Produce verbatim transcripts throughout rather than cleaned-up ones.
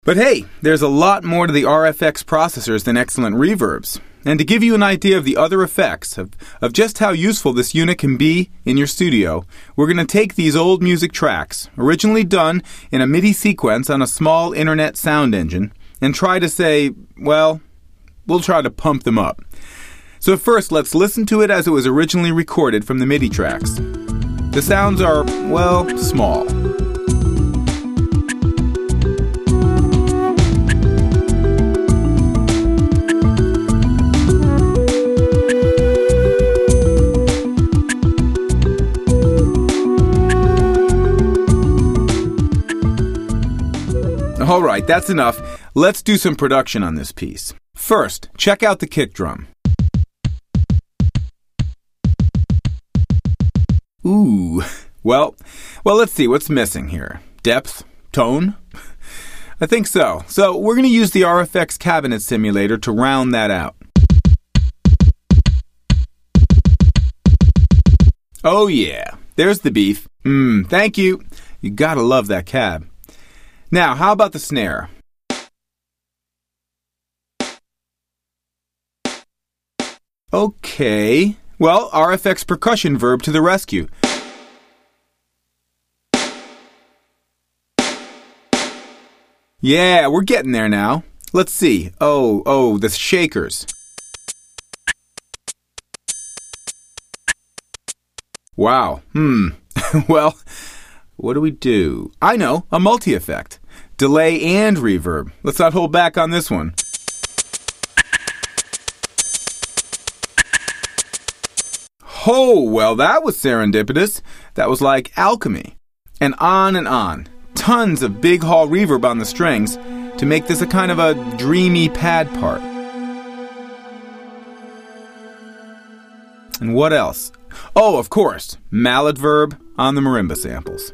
But hey, there's a lot more to the R F X processors than excellent reverbs. And to give you an idea of the other effects, of, of just how useful this unit can be in your studio, we're going to take these old music tracks, originally done in a MIDI sequence on a small internet sound engine, and try to say, well, we'll try to pump them up. So first, let's listen to it as it was originally recorded from the MIDI tracks. The sounds are, well, small. All right, that's enough. Let's do some production on this piece. First, check out the kick drum. Ooh, well, well, let's see what's missing here. Depth? Tone? I think so. So we're going to use the R F X cabinet simulator to round that out. Oh yeah, there's the beef. Mmm, thank you. You gotta love that cab. Now, how about the snare? Okay. Well, R F X percussion verb to the rescue. Yeah, we're getting there now. Let's see. Oh, oh, the shakers. Wow. Hmm. Well, what do we do? I know, a multi-effect. Delay and reverb. Let's not hold back on this one. Oh, well, that was serendipitous. That was like alchemy. And on and on. Tons of big hall reverb on the strings to make this a kind of a dreamy pad part. And what else? Oh, of course, mallet verb on the marimba samples.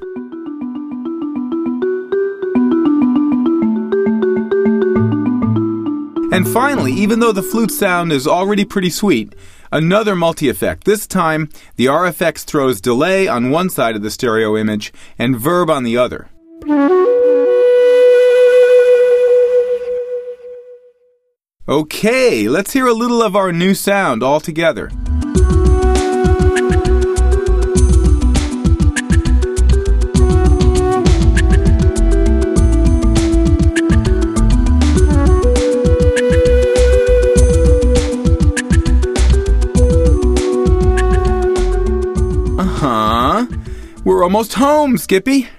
And finally, even though the flute sound is already pretty sweet, another multi-effect. This time, the R F X throws delay on one side of the stereo image and verb on the other. Okay, let's hear a little of our new sound all together. Uh-huh. We're almost home, Skippy.